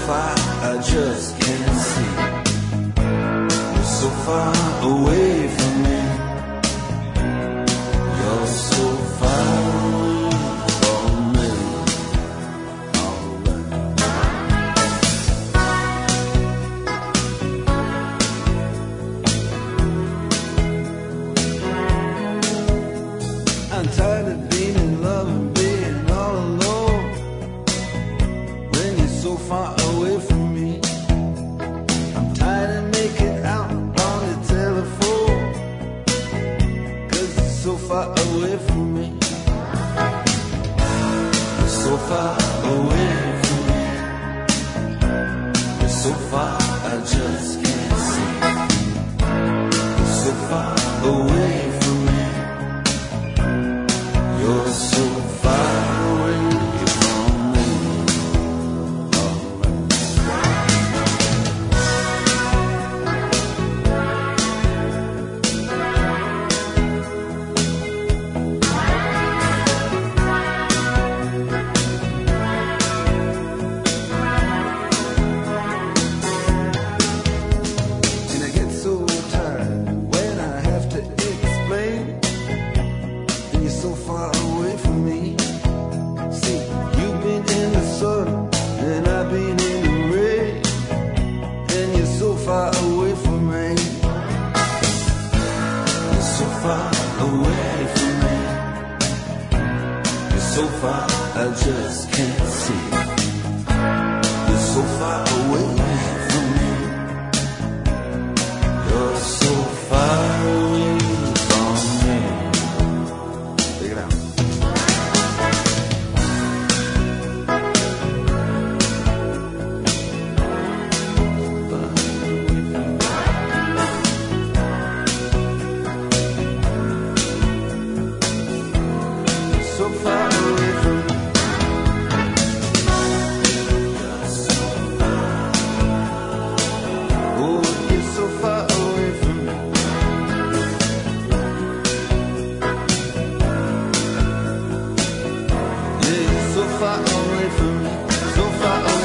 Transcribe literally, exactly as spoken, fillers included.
far I just can't see. You're so far away from me. You're so far away from me. Alright. I'm tired of being in love and being all alone when you're so far away from me. I'm tired of making out on the telephone, 'cause you're so far away from me. You're so far away from me. You're so far I just can't see. You're so far away from me. You're so far away from me. And I get so tired when I have to explain, and you're so far away from me. See, you've been in the sun and I've been in the rain, and you're so far away from me. You're so far away from me. You're so far I just can't see. You're so far away from me. You're so far away from me. Take it out. So far away from me. Oh, you're so far away from me. Yeah, you're so far away from me. So far away.